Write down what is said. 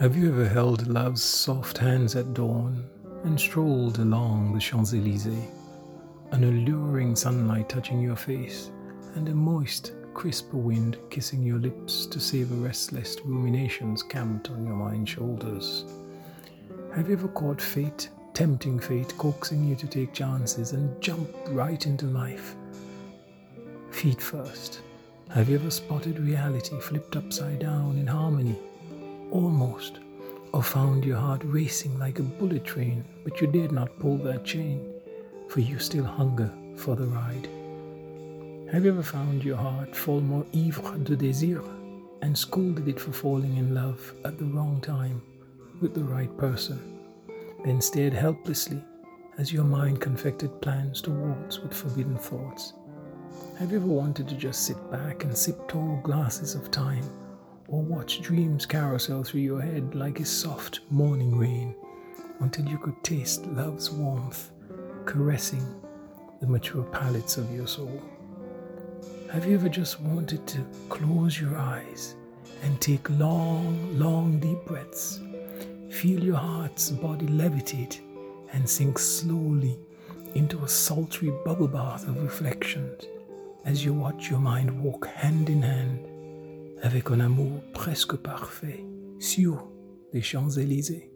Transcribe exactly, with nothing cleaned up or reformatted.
Have you ever held love's soft hands at dawn and strolled along the Champs-Élysées, an alluring sunlight touching your face and a moist, crisp wind kissing your lips to savor restless ruminations camped on your mind's shoulders? Have you ever caught fate, tempting fate, coaxing you to take chances and jump right into life? Feet first. Have you ever spotted reality flipped upside down in harmony? Almost, or found your heart racing like a bullet train, but you dared not pull that chain, for you still hunger for the ride. Have you ever found your heart fall more ivre de désir and scolded it for falling in love at the wrong time with the right person, then stared helplessly as your mind confected plans to waltz with forbidden thoughts? Have you ever wanted to just sit back and sip tall glasses of time, or watch dreams carousel through your head like a soft morning rain until you could taste love's warmth caressing the mature palates of your soul? Have you ever just wanted to close your eyes and take long, long deep breaths, feel your heart's body levitate and sink slowly into a sultry bubble bath of reflections as you watch your mind walk hand in hand avec un amour presque parfait sur les Champs-Élysées?